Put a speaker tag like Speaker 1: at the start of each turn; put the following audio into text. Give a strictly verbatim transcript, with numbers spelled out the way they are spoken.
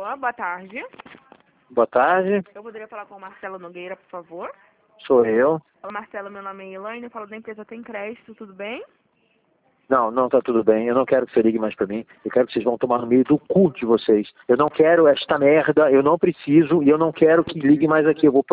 Speaker 1: Alô, boa tarde.
Speaker 2: Boa tarde,
Speaker 1: Eu poderia falar com o Marcelo Nogueira, por favor?
Speaker 2: sou eu.
Speaker 1: Olá, Marcelo, meu nome é Elaine, eu falo da empresa Tem Crédito, tudo bem?
Speaker 2: Não, não tá tudo bem. Eu não quero que você ligue mais pra mim. Eu quero que vocês vão tomar no meio do cu de vocês. Eu não quero esta merda, eu não preciso e eu não quero que ligue mais aqui. Eu vou